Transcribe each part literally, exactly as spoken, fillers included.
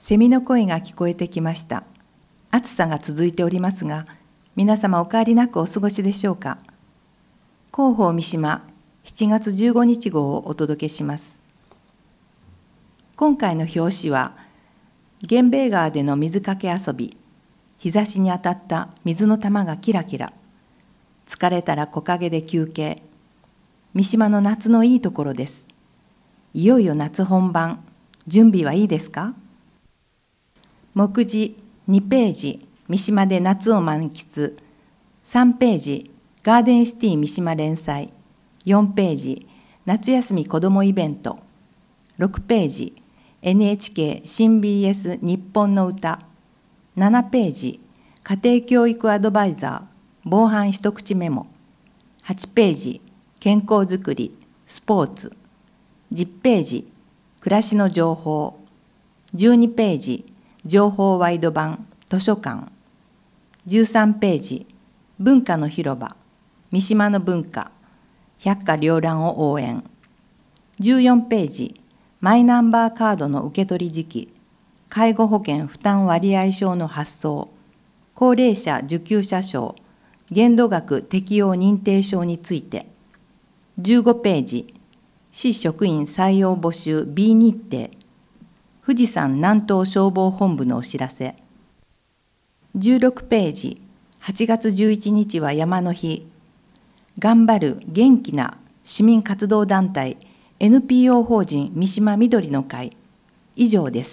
セミの声が聞こえてきました。暑さが続いておりますが、皆様お変わりなくお過ごしでしょうか。広報三島しちがつじゅうごにち号をお届けします。今回の表紙は、源兵衛川での水かけ遊び、日差しに当たった水の玉がキラキラ、疲れたら木陰で休憩、三島の夏のいいところです。いよいよ夏本番、準備はいいですか？目次にページ、三島で夏を満喫。さんページ、ガーデンシティ三島連載。よんページ、夏休み子どもイベント。ろくページ、エヌエイチケー 新 ビーエス 日本の歌。ななページ、家庭教育アドバイザー、防犯一口メモ。はちページ、健康づくり、スポーツ。じゅっページ、暮らしの情報。じゅうにページ、情報ワイド版、図書館。じゅうさんページ、文化の広場、三島の文化、百花繚乱を応援。じゅうよんページ、マイナンバーカードの受け取り時期、介護保険負担割合証の発送、高齢者受給者証、限度額適用認定証について。じゅうごページ、市職員採用募集 B 日程、富士山南東消防本部のお知らせ。じゅうろくページ、はちがつじゅういちにちは山の日。頑張る元気な市民活動団体 エヌピーオー 法人三島みどりの会。以上です。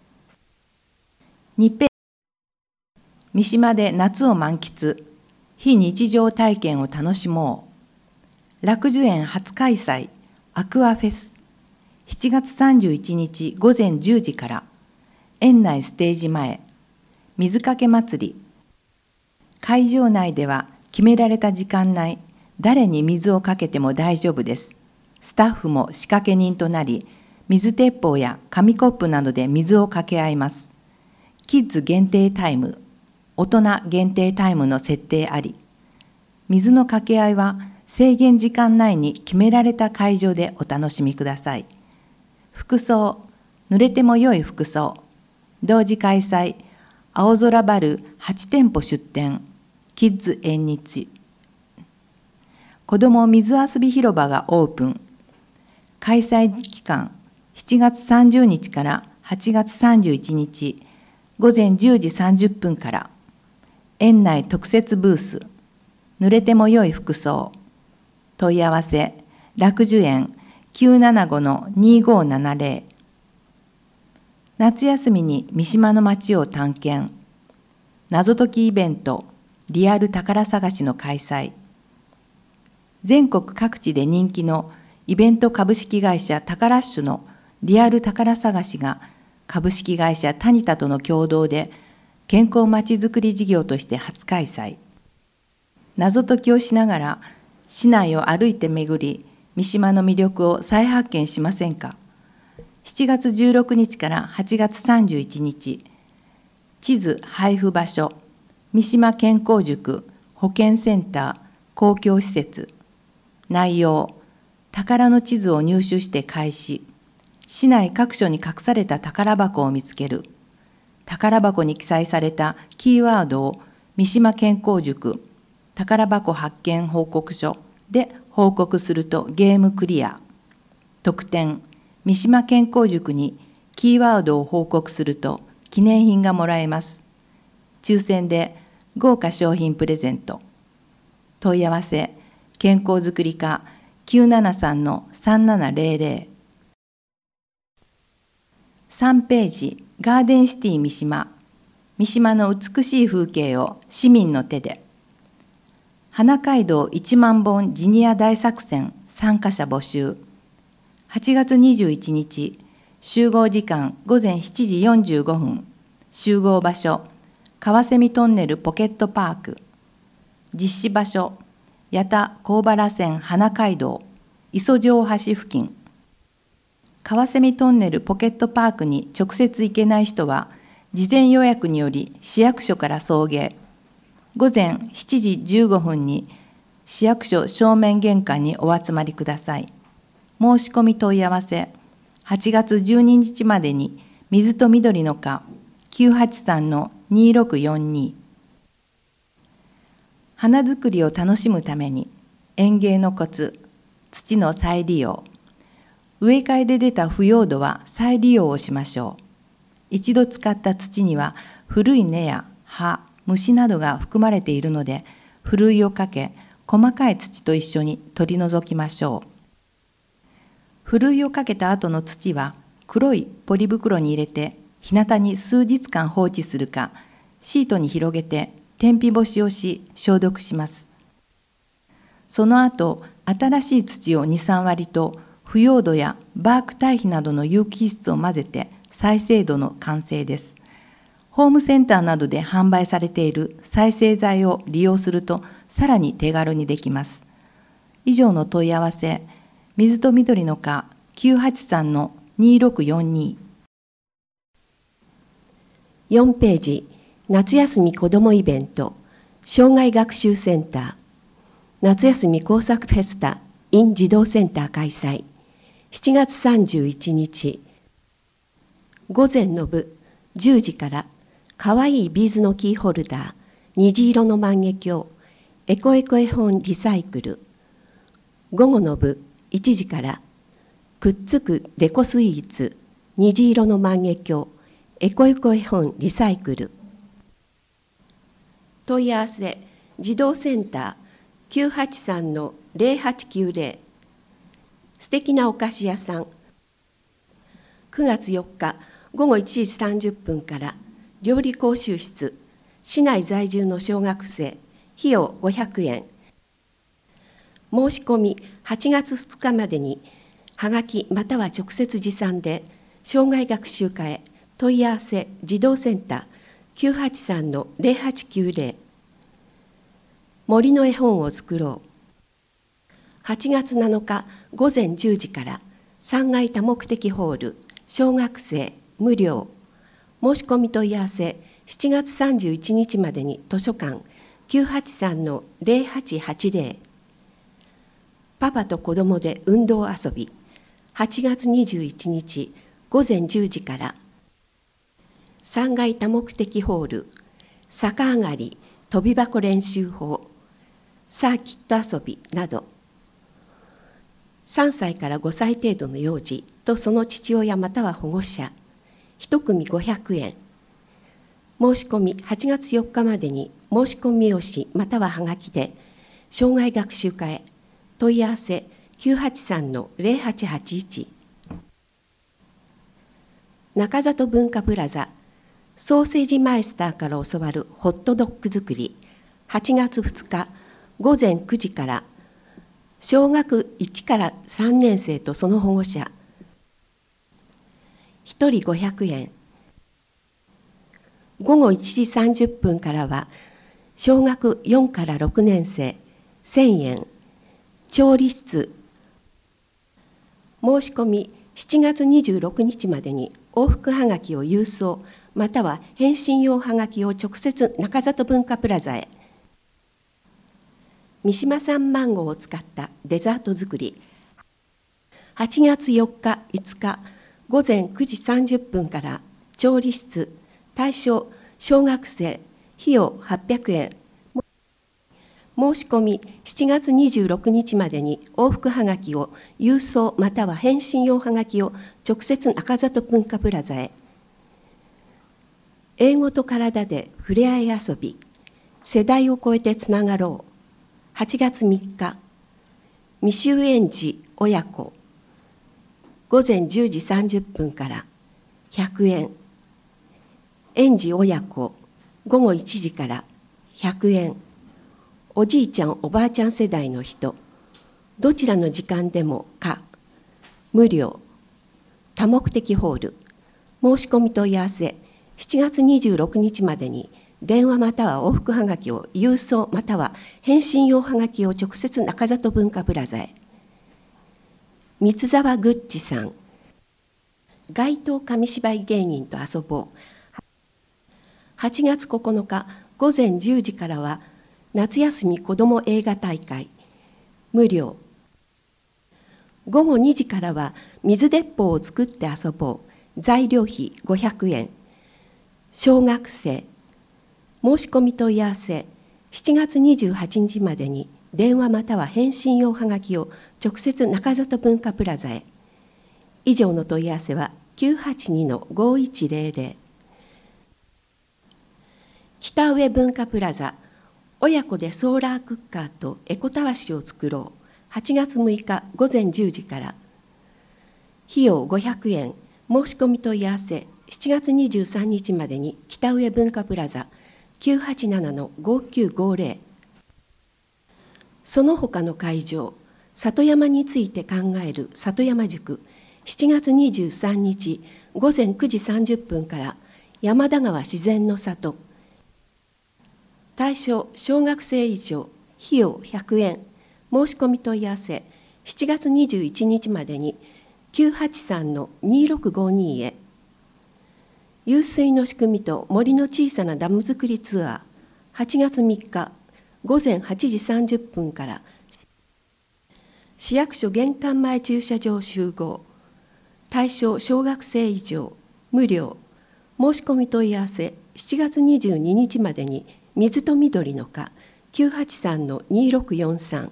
にページ、三島で夏を満喫。非日常体験を楽しもう。楽寿園初開催アクアフェス。しちがつさんじゅういちにちごぜんじゅうじから、園内ステージ前、水かけ祭り。会場内では決められた時間内、誰に水をかけても大丈夫です。スタッフも仕掛け人となり、水鉄砲や紙コップなどで水をかけ合います。キッズ限定タイム、大人限定タイムの設定あり。水のかけ合いは制限時間内に決められた会場でお楽しみください。服装、濡れても良い服装。同時開催、青空バルはちてんぽ出店、キッズ縁日。子ども水遊び広場がオープン。開催期間、しちがつさんじゅうにちからはちがつさんじゅういちにち、ごぜんじゅうじさんじゅっぷんから。園内特設ブース、濡れても良い服装。問い合わせ、楽寿園きゅうななごのにごななぜろ。夏休みに三島の街を探検。謎解きイベント、リアル宝探しの開催。全国各地で人気のイベント株式会社タカラッシュのリアル宝探しが株式会社タニタとの共同で健康まちづくり事業として初開催。謎解きをしながら市内を歩いて巡り、三島の魅力を再発見しませんか。しちがつじゅうろくにちからはちがつさんじゅういちにち、地図配布場所、三島健康塾保健センター公共施設。内容、宝の地図を入手して開始。市内各所に隠された宝箱を見つける。宝箱に記載されたキーワードを三島健康塾宝箱発見報告書で報告するとゲームクリア。特典、三島健康塾にキーワードを報告すると記念品がもらえます。抽選で豪華商品プレゼント。問い合わせ、健康づくり課 きゅうななさんのさんななぜろぜろ。さんページ、ガーデンシティ三島。三島の美しい風景を市民の手で。花街道いちまんぼんジニア大作戦参加者募集。はちがつにじゅういちにち、集合時間ごぜんしちじよんじゅうごふん。集合場所、川蝉トンネルポケットパーク。実施場所、矢田幸原線花街道、磯城橋付近。川蝉トンネルポケットパークに直接行けない人は、事前予約により市役所から送迎。ごぜんしちじじゅうごふんに市役所正面玄関にお集まりください。申し込み問い合わせ、はちがつじゅうににちまでに水と緑の花 きゅうはちさんのにろくよんに。花作りを楽しむために園芸のコツ、土の再利用。植え替えで出た腐葉土は再利用をしましょう。一度使った土には古い根や葉、虫などが含まれているので、ふるいをかけ、細かい土と一緒に取り除きましょう。ふるいをかけた後の土は黒いポリ袋に入れて、日向に数日間放置するか、シートに広げて天日干しをし消毒します。その後、新しい土をに、さんわりと腐葉土やバーク堆肥などの有機質を混ぜて再生土の完成です。ホームセンターなどで販売されている再生材を利用するとさらに手軽にできます。以上の問い合わせ、水と緑の花 きゅうはちさんのにろくよんに。 よんページ、夏休み子どもイベント、障害学習センター、夏休み工作フェスタ in 児童センター開催、しちがつさんじゅういちにち、午前の部じゅうじからかわいいビーズのキーホルダー、虹色の万華鏡、エコエコ絵本リサイクル。午後の部いちじからくっつくデコスイーツ、虹色の万華鏡、エコエコ絵本リサイクル。問い合わせ、児童センター きゅうはちさんのぜろはちきゅうぜろ。素敵なお菓子屋さん。くがつよっかごごいちじさんじゅっぷんから料理講習室、市内在住の小学生、費用ごひゃくえん。申し込みはちがつふつかまでにはがきまたは直接持参で障害学習課へ。問い合わせ児童センター きゅうはちさんのぜろはちきゅうぜろ。森の絵本を作ろう。はちがつなのかごぜんじゅうじからさんがい多目的ホール、小学生無料。申し込み問い合わせしちがつさんじゅういちにちまでに図書館 きゅうはちさんのぜろはちはちぜろ。パパと子どもで運動遊び、はちがつにじゅういちにちごぜんじゅうじからさんがい多目的ホール、逆上がり、跳び箱練習法、サーキット遊びなど、さんさいからごさい程度の幼児とその父親または保護者、いち組ごひゃくえん。申し込みはちがつよっかまでに申し込み用紙またははがきで、障害学習課へ。問い合わせきゅうはちさんのぜろはちはちいち。中里文化プラザ、ソーセージマイスターから教わるホットドッグ作り、はちがつふつかごぜんくじから小学いちからさんねんせいとその保護者、ひとりごひゃくえん。ごごいちじさんじゅっぷんからは小学よんからろくねんせいせんえん。調理室。申し込みしちがつにじゅうろくにちまでに往復はがきを郵送または返信用はがきを直接中里文化プラザへ。三島産マンゴーを使ったデザート作り、はちがつよっかいつかごぜんくじさんじゅっぷんから調理室、対象小学生、費用はっぴゃくえん。申し込みしちがつにじゅうろくにちまでに往復はがきを郵送または返信用はがきを直接中里文化プラザへ。英語と体でふれあい遊び、世代を超えてつながろう。はちがつみっか、未就園児親子、ごぜんじゅうじさんじゅっぷんからひゃくえん。園児親子、ごごいちじからひゃくえん。おじいちゃんおばあちゃん世代の人、どちらの時間でもか、無料。多目的ホール。申し込み問い合わせしちがつにじゅうろくにちまでに電話または往復はがきを郵送または返信用はがきを直接中里文化プラザへ。三沢グッチさん、街頭紙芝居芸人と遊ぼう。はちがつここのかごぜんじゅうじからは夏休み子ども映画大会、無料。ごごにじからは水鉄砲を作って遊ぼう、 材料費ごひゃくえん、小学生、申し込み問い合わせ、しちがつにじゅうはちにちまでに電話または返信用はがきを直接中里文化プラザへ。以上の問い合わせは きゅうはちにのごいちぜろぜろ。北上文化プラザ、親子でソーラークッカーとエコたわしを作ろう、はちがつむいかごぜんじゅうじから。費用ごひゃくえん、申し込み問い合わせ、しちがつにじゅうさんにちまでに北上文化プラザ きゅうはちななのごきゅうごぜろ。その他の会場、里山について考える里山塾、しちがつにじゅうさんにちごぜんくじさんじゅっぷんから山田川自然の里。対象小学生以上、費用ひゃくえん、申し込み問い合わせ、しちがつにじゅういちにちまでにきゅうはちさんのにろくごにへ。湧水の仕組みと森の小さなダム作りツアー、はちがつみっかごぜんはちじさんじゅっぷんから市役所玄関前駐車場集合。対象小学生以上、無料。申し込み問い合わせ、しちがつにじゅうににちまでに水と緑の課 きゅうはちさんのにろくよんさん。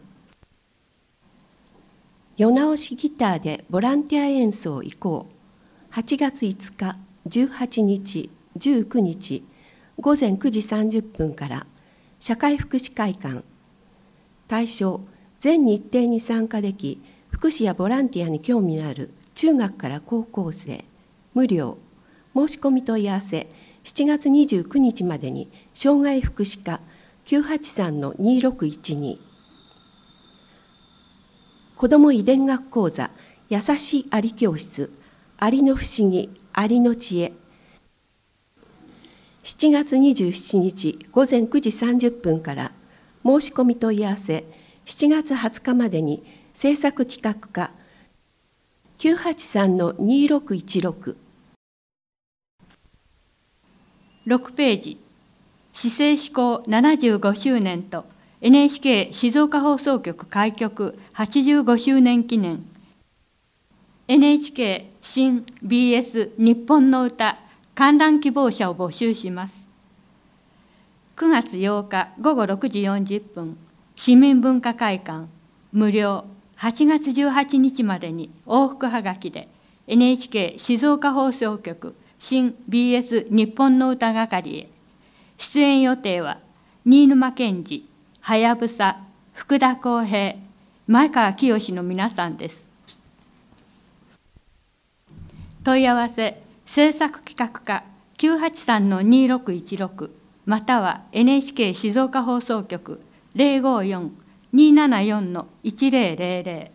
世直しギターでボランティア演奏行こう。はちがついつか、じゅうはちにち、じゅうくにち、ごぜんくじさんじゅっぷんから社会福祉会館。対象、全日程に参加でき、福祉やボランティアに興味のある中学から高校生、無料。申し込み問い合わせ、しちがつにじゅうくにちまでに障害福祉課 きゅうはちさんのにろくいちに。子ども遺伝学講座、やさしいアリ教室、アリの不思議、アリの知恵。しちがつにじゅうしちにちごぜんくじさんじゅっぷんから申し込み問い合わせ、しちがつはつかまでに制作企画課 きゅうはちさんのにろくいちろく。 ろくページ、市政施行ななじゅうごしゅうねんと エヌエイチケー 静岡放送局開局はちじゅうごしゅうねん記念 エヌエイチケー 新 ビーエス 日本の歌観覧希望者を募集します。くがつようかごごろくじよんじゅっぷん、市民文化会館無料。はちがつじゅうはちにちまでに往復はがきで エヌエイチケー 静岡放送局新 ビーエス 日本の歌係へ。出演予定は新沼謙治、はやぶさ、福田康平、前川清の皆さんです。問い合わせ、制作企画課 きゅうはちさんのにろくいちろく または エヌエイチケー 静岡放送局 ゼロごよん にーななよん のいちぜろぜろぜろ。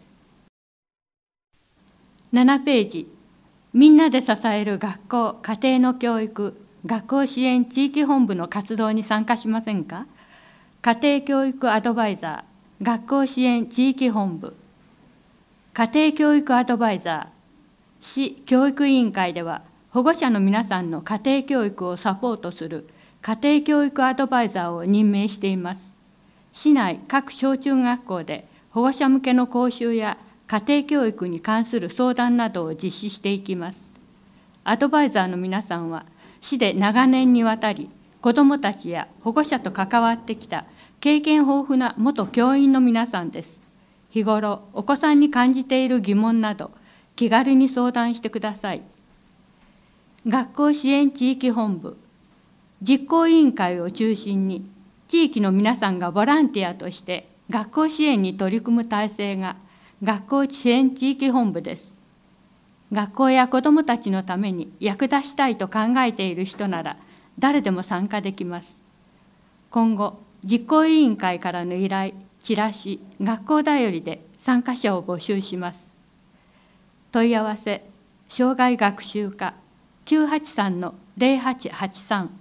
ななページ、みんなで支える学校・家庭の教育学校支援地域本部の活動に参加しませんか。家庭教育アドバイザー学校支援地域本部。家庭教育アドバイザー市教育委員会では保護者の皆さんの家庭教育をサポートする家庭教育アドバイザーを任命しています。市内各小中学校で保護者向けの講習や家庭教育に関する相談などを実施していきます。アドバイザーの皆さんは市で長年にわたり子どもたちや保護者と関わってきた経験豊富な元教員の皆さんです。日頃お子さんに感じている疑問など気軽に相談してください。学校支援地域本部、実行委員会を中心に地域の皆さんがボランティアとして学校支援に取り組む体制が学校支援地域本部です。学校や子どもたちのために役立ちたいと考えている人なら誰でも参加できます。今後、実行委員会からの依頼、チラシ、学校だよりで参加者を募集します。問い合わせ、障害学習課 きゅうはちさんのゼロはちはちさん。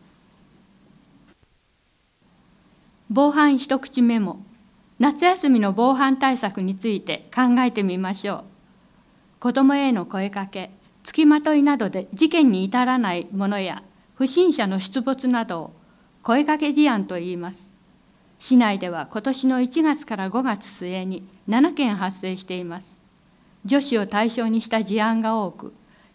防犯一口メモ。夏休みの防犯対策について考えてみましょう。子どもへの声かけ、つきまといなどで事件に至らないものや不審者の出没などを声かけ事案といいます。市内では今年のいちがつからごがつ末にななけん発生しています。女子を対象にした事案が多く、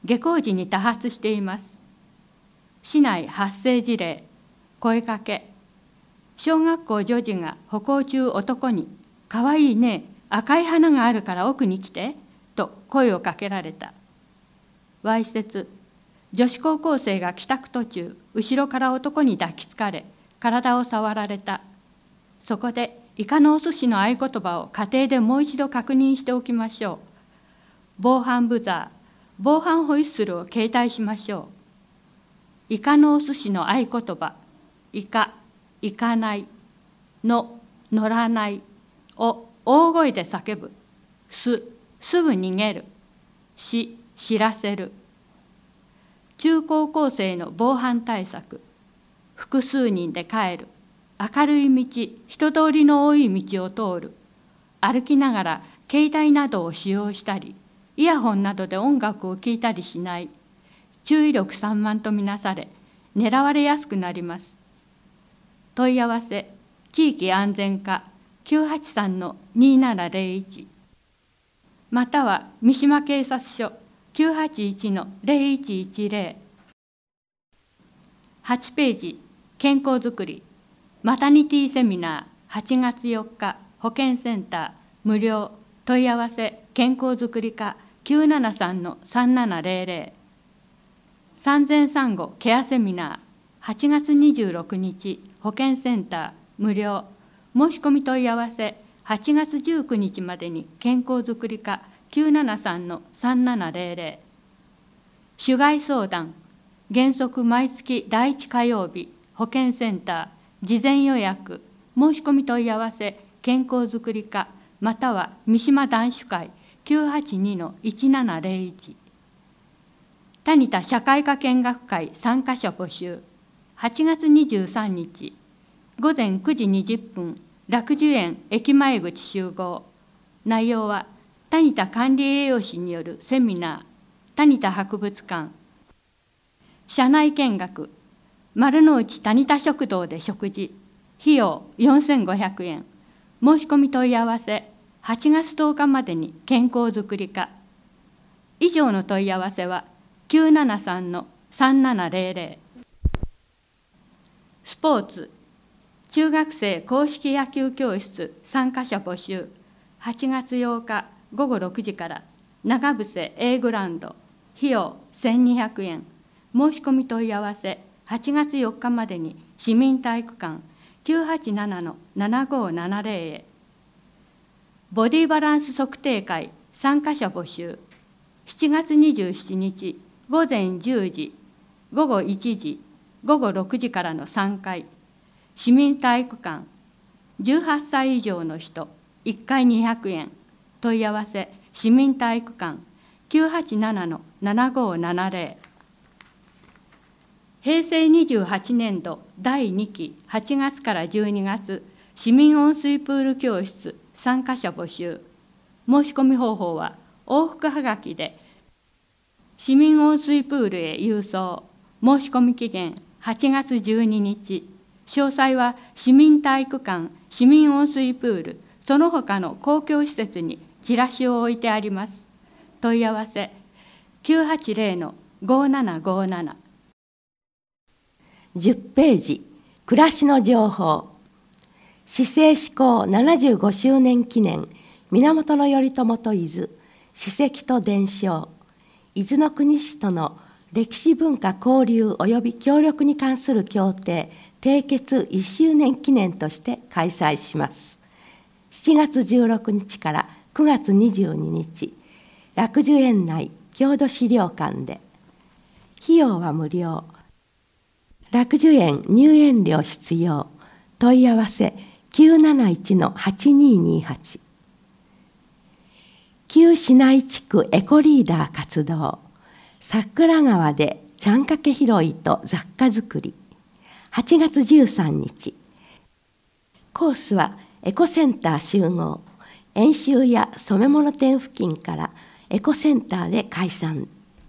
下校時に多発しています。市内発生事例、声かけ。小学校女児が歩行中男に、かわいいね、赤い花があるから奥に来て、と声をかけられた。わいせつ、女子高校生が帰宅途中、後ろから男に抱きつかれ、体を触られた。そこで、イカのお寿司の合言葉を家庭でもう一度確認しておきましょう。防犯ブザー、防犯ホイッスルを携帯しましょう。イカのお寿司の合言葉、イカ、行かない、の、乗らない、を大声で叫ぶ。す、すぐ逃げる。し、知らせる。中高校生の防犯対策。複数人で帰る。明るい道、人通りの多い道を通る。歩きながら携帯などを使用したり、イヤホンなどで音楽を聴いたりしない。注意力散漫とみなされ、狙われやすくなります。問い合わせ、地域安全課 きゅうはちさんのにーななぜろいち または三島警察署 きゅうはちいちのぜろいちいちぜろ。はちページ、健康づくり、マタニティセミナーはちがつよっか、保健センター、無料、問い合わせ、健康づくり課きゅうななさんのさんななぜろぜろ。産前産後ケアセミナーはちがつにじゅうろくにち、保健センター、無料、申し込み問い合わせ、はちがつじゅうくにちまでに健康づくり課きゅうななさんのさんななぜろぜろ。種害相談、原則毎月だいいち火曜日、保健センター、事前予約、申し込み問い合わせ、健康づくり課、または三島男子会 きゅうはちにのいちななぜろいち。タニタ社会科見学会参加者募集、はちがつにじゅうさんにち、ごぜんくじにじゅっぷん、楽寿園駅前口集合。内容は、タニタ管理栄養士によるセミナー、タニタ博物館、社内見学、丸の内タニタ食堂で食事、費用よんせんごひゃくえん、申し込み問い合わせ、はちがつとおかまでに健康づくり課。以上の問い合わせは、きゅうななさんのさんななぜろぜろ。スポーツ、中学生硬式野球教室参加者募集、はちがつようかごごろくじから長伏 A グラウンド、費用せんにひゃくえん、申し込み問い合わせ、はちがつよっかまでに市民体育館 きゅうはちななのななごななぜろ へ。ボディバランス測定会参加者募集、しちがつにじゅうしちにちごぜんじゅうじ、ごごいちじ、ごごろくじからのさんかい、市民体育館、じゅうはっさい以上の人、いっかいにひゃくえん、問い合わせ、市民体育館、きゅうはちななのななごななぜろ。へいせいにじゅうはちねんどだいにきはちがつからじゅうにがつ、市民温水プール教室参加者募集。申し込み方法は、往復はがきで、市民温水プールへ郵送。申し込み期限はちがつじゅうににち。詳細は市民体育館、市民温水プール、その他の公共施設にチラシを置いてあります。問い合わせきゅうはちぜろのごななごなな。 じゅっページ、暮らしの情報。市政施行ななじゅうごしゅうねん記念、源頼朝と伊豆、史跡と伝承、伊豆の国市との歴史文化交流及び協力に関する協定締結いっしゅうねん記念として開催します。しちがつじゅうろくにちからくがつにじゅうににち、楽寿園内郷土資料館で。費用は無料。楽寿園入園料必要。問い合わせきゅうなないちのはちにーにーはち。旧市内地区エコリーダー活動。桜川でちゃんかけ拾いと雑貨作り。はちがつじゅうさんにち。コースはエコセンター集合。演習や染め物店付近からエコセンターで解散。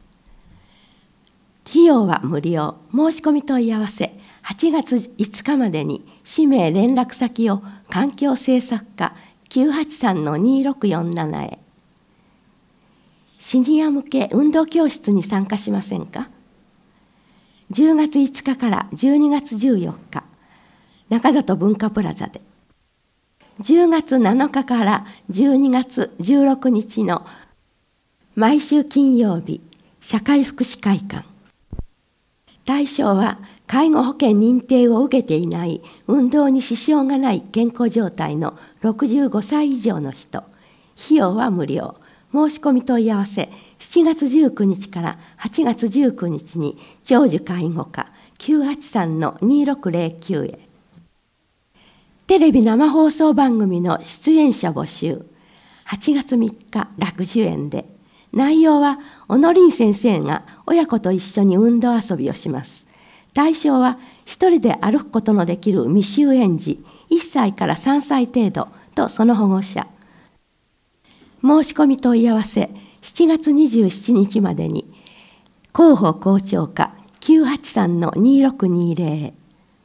費用は無料。申し込み問い合わせはちがついつかまでに氏名連絡先を環境政策課きゅうはちさんのにーろくよんななへ。 シニア向け運動教室に参加しませんか？じゅうがついつかからじゅうにがつじゅうよっか、中里文化プラザで。じゅうがつなのかからじゅうにがつじゅうろくにちの毎週金曜日、社会福祉会館。対象は介護保険認定を受けていない運動に支障がない健康状態のろくじゅうごさい以上の人。費用は無料。申し込み問い合わせしちがつじゅうくにちからはちがつじゅうくにちに長寿介護課 きゅうはちさんのにろくぜろきゅう へ。テレビ生放送番組の出演者募集。はちがつみっかろくじゅうえんで。内容は小野凛先生が親子と一緒に運動遊びをします。対象は一人で歩くことのできる未就園児いっさいからさんさい程度とその保護者。申し込み問い合わせしちがつにじゅうしちにちまでに広報校長課 きゅうはちさんのにろくにぜろ へ。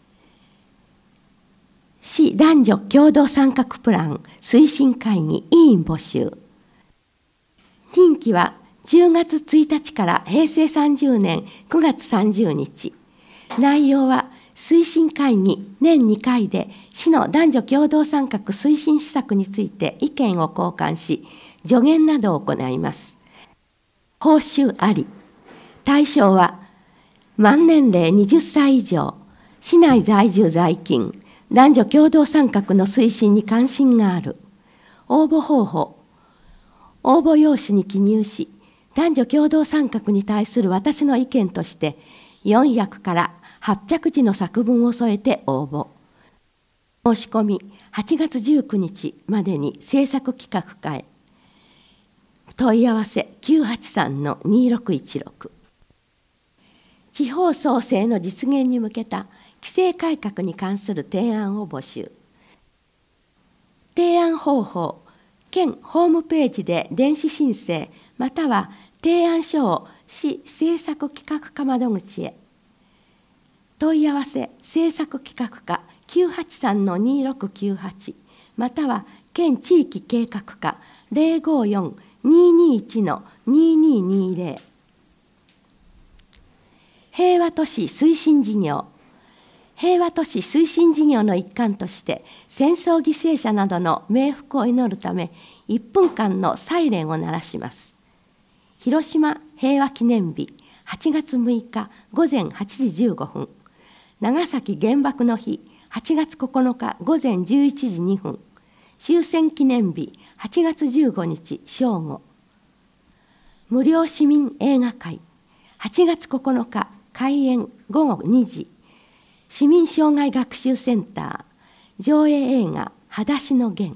市男女共同参画プラン推進会議委員募集。任期はじゅうがつついたちからへいせいさんじゅうねんくがつさんじゅうにち。内容は推進会議年にかいで市の男女共同参画推進施策について意見を交換し、助言などを行います。報酬あり。対象は満年齢はたち以上、市内在住在勤、男女共同参画の推進に関心がある。応募方法。応募用紙に記入し、男女共同参画に対する私の意見として、よんひゃくからはっぴゃくじの作文を添えて応募。申し込みはちがつじゅうくにちまでに制作企画課へ。問い合わせきゅうはちさんのにろくいちろく。地方創生の実現に向けた規制改革に関する提案を募集。提案方法。県ホームページで電子申請または提案書を市政策企画課窓口へ。問い合わせ政策企画課 きゅうはちさんのにろくきゅうはち または県地域計画課 ぜろごよんにーにーいちのにーにーにーぜろ。平和都市推進事業。平和都市推進事業の一環として戦争犠牲者などの冥福を祈るためいっぷんかんのサイレンを鳴らします。広島平和記念日はちがつむいかごぜんはちじじゅうごふん、長崎原爆の日はちがつここのかごぜんじゅういちじにふん、終戦記念日はちがつじゅうごにち正午。無料市民映画会はちがつここのか開演ごごにじ。市民障害学習センター上映映画裸足の弦。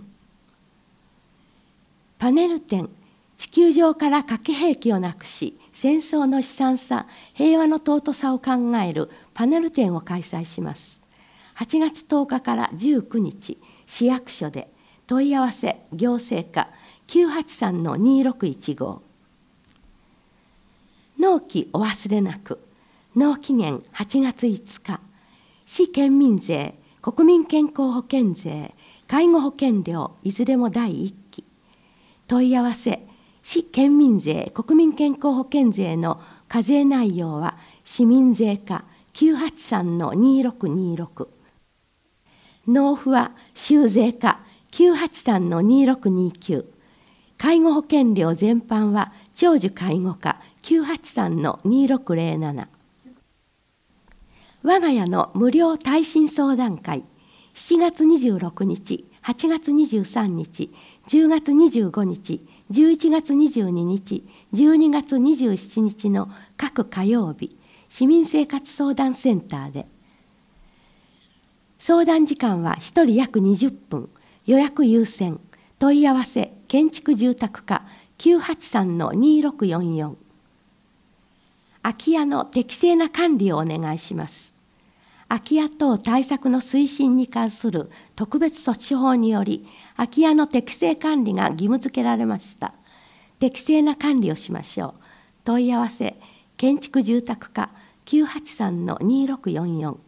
パネル展地球上から核兵器をなくし戦争の悲惨さ平和の尊さを考えるパネル展を開催します。はちがつとおかからじゅうくにち市役所で。問い合わせ行政課 きゅうはちさんのにろくいちご。納期お忘れなく。納期限はちがついつか。市県民税、国民健康保険税、介護保険料いずれもだいいっき。問い合わせ市県民税、国民健康保険税の課税内容は市民税課 きゅうはちさんのにろくにろく。納付は州税課 きゅうはちさんのにろくにきゅう。介護保険料全般は長寿介護課 きゅうはちさんのにろくぜろなな。我が家の無料耐震相談会しちがつにじゅうろくにち、はちがつにじゅうさんにち、じゅうがつにじゅうごにち、じゅういちがつにじゅうににち、じゅうにがつにじゅうしちにちの各火曜日、市民生活相談センターで。相談時間はひとり約にじゅっぷん、予約優先、問い合わせ建築住宅課 きゅうはちさんのにろくよんよん。空き家の適正な管理をお願いします。空き家等対策の推進に関する特別措置法により、空き家の適正管理が義務付けられました。適正な管理をしましょう。問い合わせ、建築住宅課 きゅうはちさんのにろくよんよん。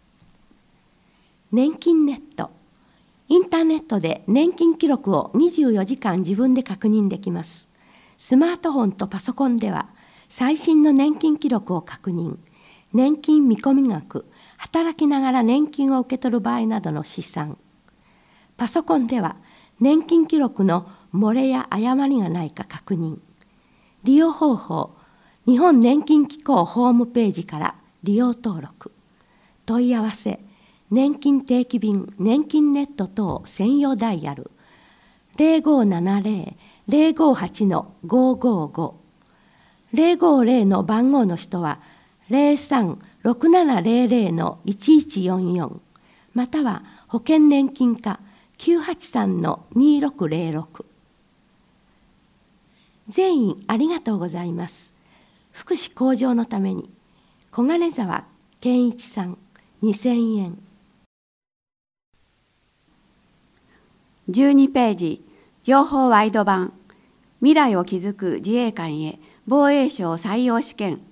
年金ネット。インターネットで年金記録をにじゅうよじかん自分で確認できます。 スマートフォンとパソコンでは最新の年金記録を確認、年金見込み額、働きながら年金を受け取る場合などの試算。パソコンでは年金記録の漏れや誤りがないか確認。利用方法、日本年金機構ホームページから利用登録。問い合わせ、年金定期便、年金ネット等専用ダイヤルゼロごななゼロ ゼロごはち ごごご、ゼロごゼロの番号の人はゼロさんろくななゼロゼロ いちいちよんよん、または保険年金課きゅうはちさんのにろくゼロろく。全員ありがとうございます。福祉向上のために小金沢健一さんにせんえん。 じゅうにページ、情報ワイド版、未来を築く自衛官へ防衛省採用試験。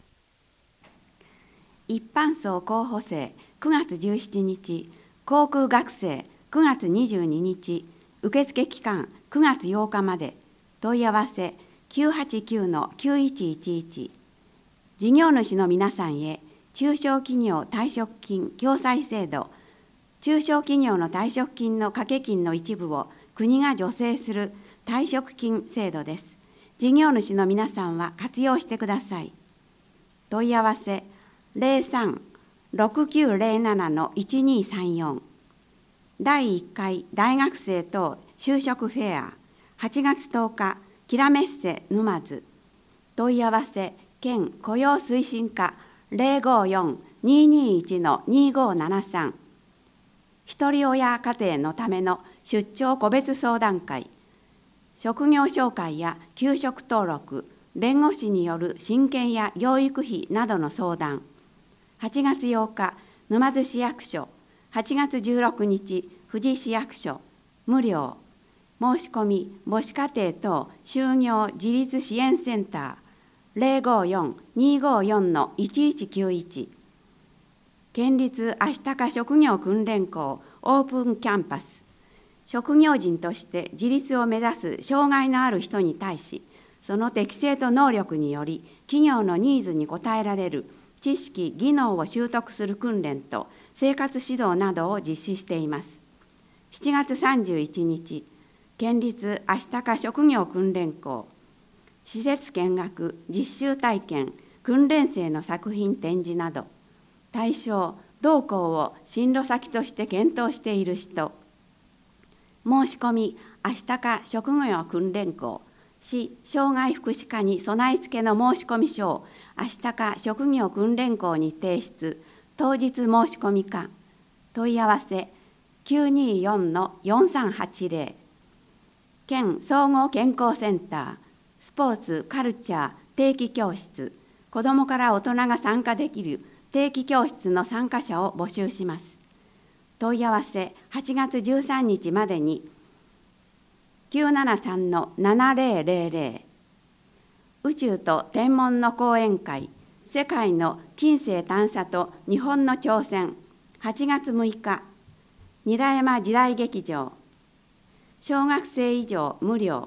一般層候補生くがつじゅうしちにち、航空学生くがつにじゅうににち、受付期間くがつようかまで。問い合わせ きゅうはちきゅうのきゅういちいちいち。事業主の皆さんへ中小企業退職金共済制度、中小企業の退職金の掛け金の一部を国が助成する退職金制度です。事業主の皆さんは活用してください。問い合わせゼロさんろくきゅうゼロななのいちにさんよん。だいいっかい大学生等就職フェアはちがつとおか、キラメッセ沼津。問い合わせ県雇用推進課ゼロごよん にーにーいちのにーごーななさん。ひとり親家庭のための出張個別相談会、職業紹介や給食登録、弁護士による親権や養育費などの相談。はちがつようか、沼津市役所、はちがつじゅうろくにち、富士市役所、無料。申し込み、母子家庭等就業自立支援センター、ゼロごよん にーごよんのいちいちきゅういち。県立あしたか職業訓練校オープンキャンパス。職業人として自立を目指す障害のある人に対し、その適性と能力により企業のニーズに応えられる知識・技能を習得する訓練と生活指導などを実施しています。しちがつさんじゅういちにち、県立あしたか職業訓練校、施設見学、実習体験、訓練生の作品展示など、対象・同校を進路先として検討している人、申し込み、あしたか職業訓練校、市障害福祉課に備え付けの申し込み書をあしたか職業訓練校に提出、当日申し込みか、問い合わせきゅうにーよんのよんさんはちゼロ。県総合健康センター、スポーツカルチャー定期教室、子どもから大人が参加できる定期教室の参加者を募集します。問い合わせはちがつじゅうさんにちまでにきゅうななさんのななゼロゼロゼロ。宇宙と天文の講演会、世界の近世探査と日本の挑戦、はちがつむいか、韮山時代劇場。小学生以上無料。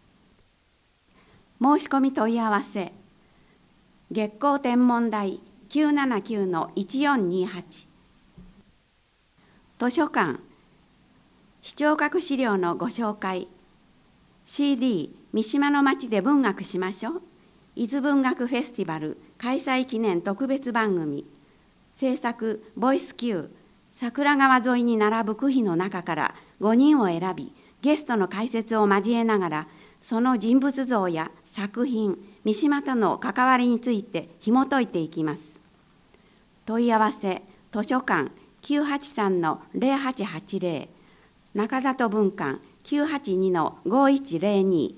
申し込み問い合わせ月光天文台 きゅうななきゅうのいちよんにはち。図書館、視聴覚資料のご紹介。 シーディー 三島の町で文学しましょう。伊豆文学フェスティバル開催記念特別番組。制作ボイス Q。 桜川沿いに並ぶ区碑の中からごにんを選び、ゲストの解説を交えながら、その人物像や作品、三島との関わりについて紐解いていきます。問い合わせ図書館 きゅうはちさんのゼロはちはちゼロ、中里文館 きゅうはちにのごいちゼロに。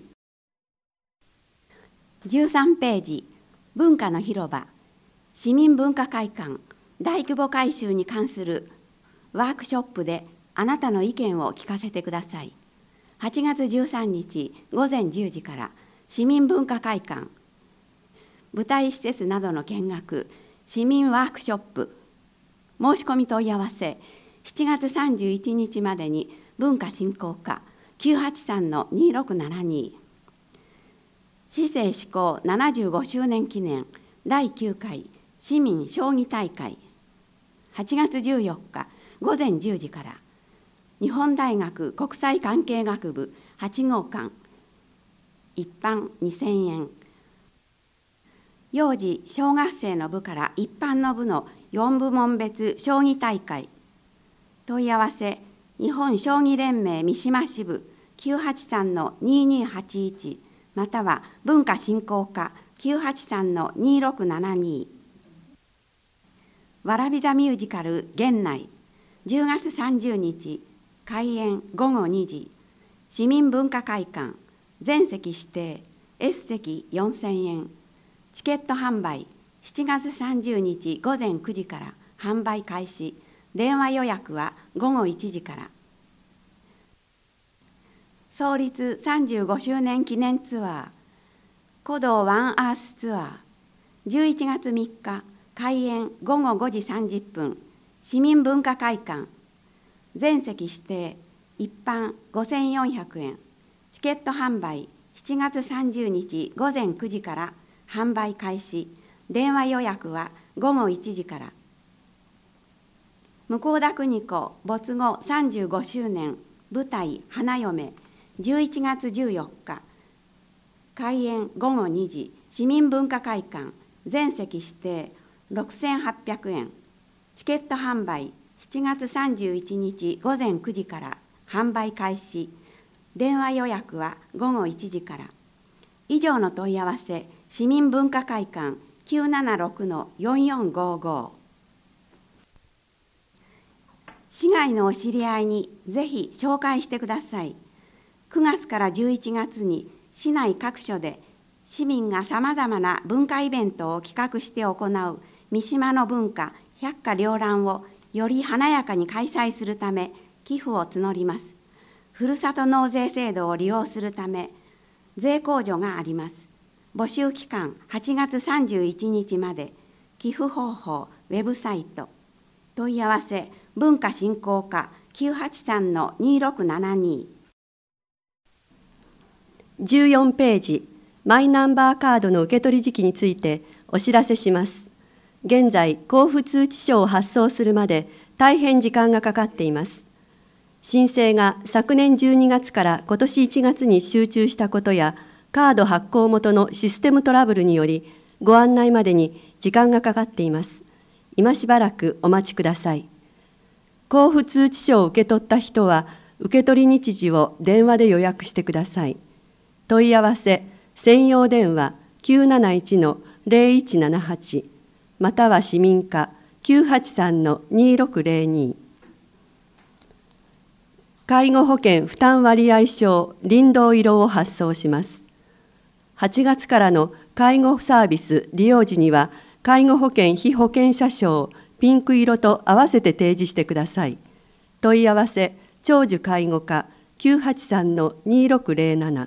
じゅうさんページ、文化の広場、市民文化会館大規模改修に関するワークショップであなたの意見を聞かせてください。はちがつじゅうさんにちごぜんじゅうじから市民文化会館、舞台施設などの見学、市民ワークショップ。申し込み問い合わせしちがつさんじゅういちにちまでに文化振興課 きゅうはちさんのにろくななに。 市政施行ななじゅうごしゅうねん記念だいきゅうかい市民将棋大会、はちがつじゅうよっかごぜんじゅうじから日本大学国際関係学部はちごうかん、一般にせんえん、幼児小学生の部から一般の部のよんぶもん別将棋大会、問い合わせ日本将棋連盟三島支部 きゅうはちさんのににはちいち または文化振興課 きゅうはちさんのにろくななに。わらび座ミュージカル源内じゅうがつさんじゅうにち開演ごごにじ、市民文化会館全席指定 S 席よんせんえん、チケット販売しちがつさんじゅうにちごぜんくじから販売開始、電話予約はごごいちじから。創立さんじゅうごしゅうねん記念ツアー鼓動ワンアースツアーじゅういちがつみっか開演ごごごじさんじゅっぷん、市民文化会館全席指定、一般ごせんよんひゃくえん、チケット販売しちがつさんじゅうにちごぜんくじから販売開始、電話予約はごごいちじから。向田邦子没後さんじゅうごしゅうねん舞台花嫁じゅういちがつじゅうよっか開演ごごにじ、市民文化会館全席指定ろくせんはっぴゃくえん、チケット販売しちがつさんじゅういちにちごぜんくじから販売開始、電話予約はごごいちじから。以上の問い合わせ市民文化会館 きゅうななろくのよんよんごご。市外のお知り合いにぜひ紹介してください。くがつからじゅういちがつに市内各所で市民がさまざまな文化イベントを企画して行う三島の文化百花繚乱をより華やかに開催するため寄付を募ります。ふるさと納税制度を利用するため税控除があります。募集期間はちがつさんじゅういちにちまで。寄付方法ウェブサイト問い合わせ文化振興課 きゅうはちさんのにろくななに。 じゅうよんページマイナンバーカードの受け取り時期についてお知らせします。現在交付通知書を発送するまで大変時間がかかっています。申請が昨年じゅうにがつから今年いちがつに集中したことやカード発行元のシステムトラブルによりご案内までに時間がかかっています。今しばらくお待ちください。交付通知書を受け取った人は受け取り日時を電話で予約してください。問い合わせ専用電話 きゅうなないちのぜろいちななはち または市民課 きゅうはちさんのにろくぜろに。介護保険負担割合証林道色を発送します。はちがつからの介護サービス利用時には介護保険被保険者証ピンク色と合わせて提示してください。問い合わせ長寿介護課 きゅうはちさんのにろくぜろなな。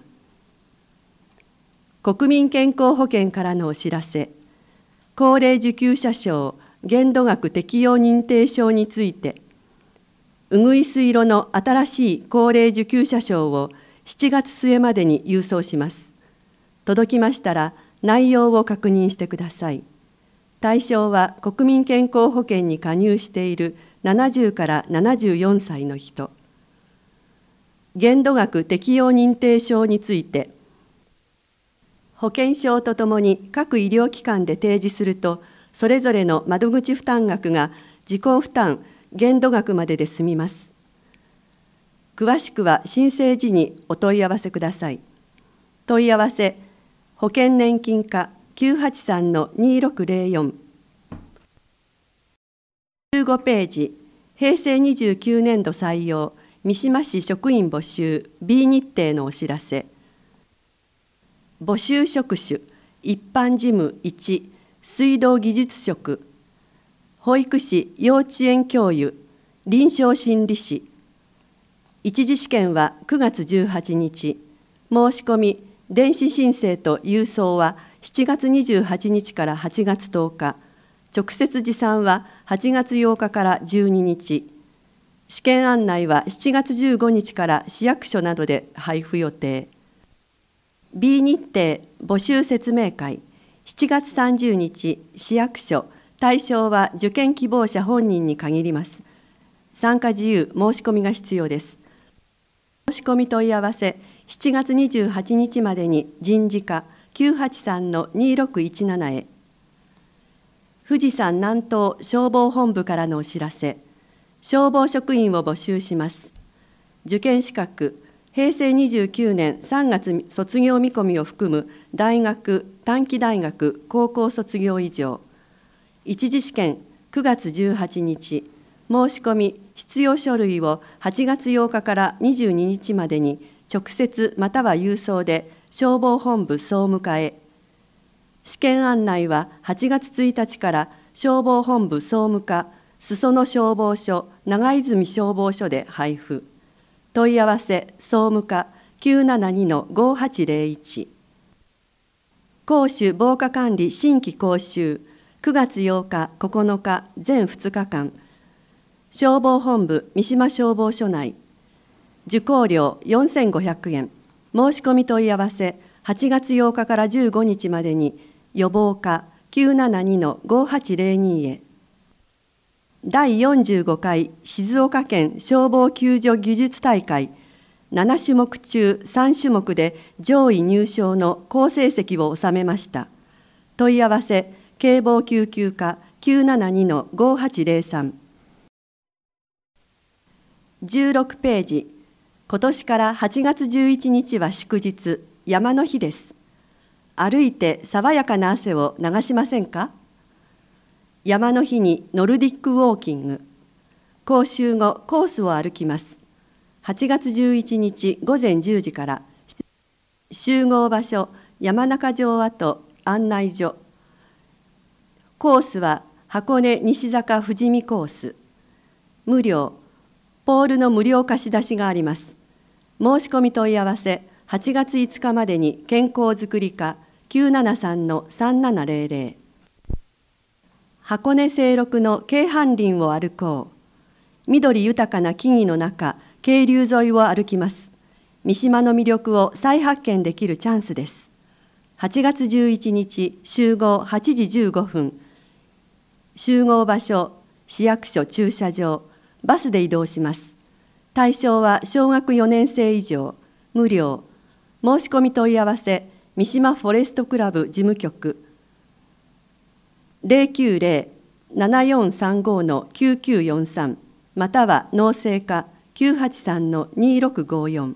国民健康保険からのお知らせ。高齢受給者証限度額適用認定証について、うぐいす色の新しい高齢受給者証をしちがつすえまでに郵送します。届きましたら内容を確認してください。対象は国民健康保険に加入しているななじゅうからななじゅうよんさいの人。限度額適用認定証について、保険証とともに各医療機関で提示すると、それぞれの窓口負担額が自己負担限度額までで済みます。詳しくは申請時にお問い合わせください。問い合わせ保険年金課 きゅうはちさんのにろくぜろよん。じゅうごページ平成にじゅうきゅうねんど採用三島市職員募集 B 日程のお知らせ。募集職種一般事務いち水道技術職、保育士幼稚園教諭臨床心理士。一次試験はくがつじゅうはちにち、申し込み電子申請と郵送はしちがつにじゅうはちにちからはちがつとおか、直接持参ははちがつようかからじゅうににち、試験案内はしちがつじゅうごにちから市役所などで配布予定。 B 日程募集説明会、しちがつさんじゅうにち市役所、対象は受験希望者本人に限ります。参加自由、申し込みが必要です。申し込み問い合わせ、しちがつにじゅうはちにちまでに人事課 きゅうはちさんのにろくいちなな へ。富士山南東消防本部からのお知らせ、消防職員を募集します。受験資格、へいせいにじゅうきゅうねんさんがつ卒業見込みを含む大学、短期大学、高校卒業以上。一次試験くがつじゅうはちにち、申し込み必要書類をはちがつようかからにじゅうににちまでに直接または郵送で消防本部総務課へ。試験案内ははちがつついたちから消防本部総務課裾野消防署長泉消防署で配布。問い合わせ総務課 きゅうななにのごはちぜろいち。公主防火管理新規講習くがつようか、ここのか、全ふつかかん、消防本部三島消防署内、受講料よんせんごひゃくえん、申し込み問い合わせ、はちがつようかからじゅうごにちまでに、予防課 きゅうななにのごはちぜろに へ。だいよんじゅうごかい静岡県消防救助技術大会、ななしゅもく中さんしゅもくで上位入賞の好成績を収めました。問い合わせ、警防救急課 きゅうななにのごはちぜろさん。じゅうろくページ、今年からはちがつじゅういちにちは祝日、山の日です。歩いて爽やかな汗を流しませんか？山の日にノルディックウォーキング。講習後、コースを歩きます。はちがつじゅういちにちごぜんじゅうじから、集合場所、山中城跡案内所。コースは箱根西坂富士見コース。無料、ポールの無料貸し出しがあります。申し込み問い合わせ、はちがついつかまでに健康づくり課 きゅうななさんのさんななぜろぜろ。箱根清六の京阪林を歩こう。緑豊かな木々の中、渓流沿いを歩きます。三島の魅力を再発見できるチャンスです。はちがつじゅういちにち集合はちじじゅうごふん。集合場所、市役所駐車場、バスで移動します。対象は小学よねんせい以上、無料。申し込み問い合わせ、三島フォレストクラブ事務局ゼロきゅうゼロ ななよんさんごのきゅうきゅうよんさんまたは農政課 きゅうはちさんのにろくごよん。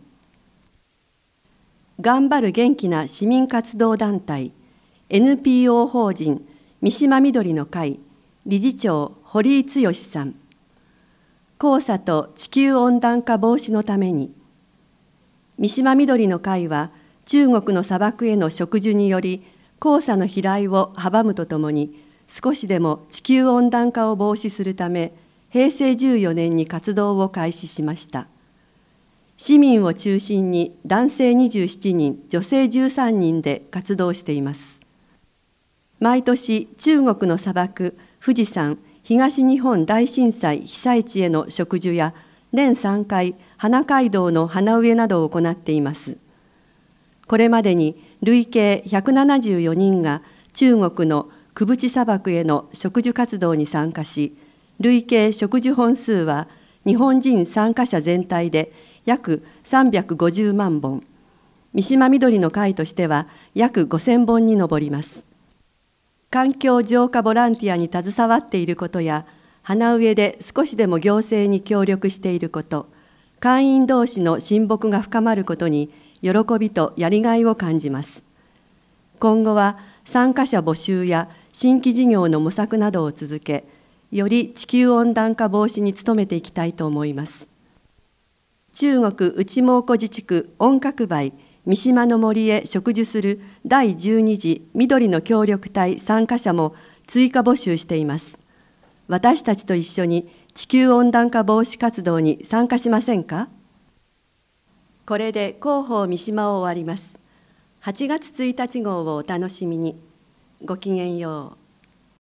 頑張る元気な市民活動団体 エヌピーオー 法人三島みどりの会理事長堀井剛さん。黄砂と地球温暖化防止のために。三島みどりの会は中国の砂漠への植樹により黄砂の飛来を阻むとともに少しでも地球温暖化を防止するためへいせいじゅうよねんに活動を開始しました。市民を中心に男性にじゅうななにん、女性じゅうさんにんで活動しています。毎年中国の砂漠、富士山、東日本大震災被災地への植樹や年さんかい花街道の花植えなどを行っています。これまでに累計ひゃくななじゅうよにんが中国のクブチ砂漠への植樹活動に参加し、累計植樹本数は日本人参加者全体で約さんびゃくごじゅうまんぼん、三島みどりの会としては約ごせんぼんに上ります。環境浄化ボランティアに携わっていることや、花植えで少しでも行政に協力していること、会員同士の親睦が深まることに喜びとやりがいを感じます。今後は参加者募集や新規事業の模索などを続け、より地球温暖化防止に努めていきたいと思います。中国内蒙古自治区音楽梅三島の森へ植樹するだいじゅうにじ緑の協力隊参加者も追加募集しています。私たちと一緒に地球温暖化防止活動に参加しませんか？これで広報三島を終わります。はちがつついたち号をお楽しみに。ごきげんよう。